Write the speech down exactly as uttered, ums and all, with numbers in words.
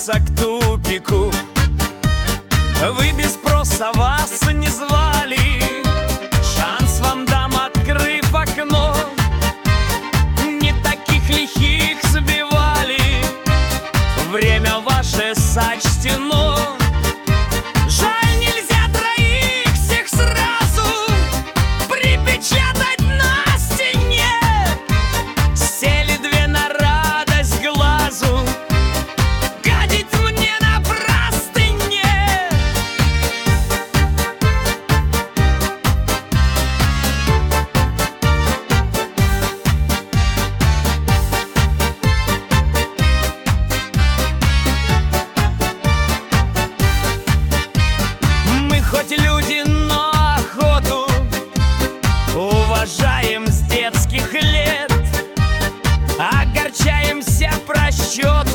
близился к тупику. Вы без спроса, вас не звали. Шанс вам дам, открыв окно. Не таких лихих сбивали. Время ваше сочтено. Жаль, нельзя троих всех сразу припечатать на стене. Сели две на радость глазу, гадить мне на простыне. Мы хоть люди, но охоту уважаем с детских лет. Огорчаемся просчету.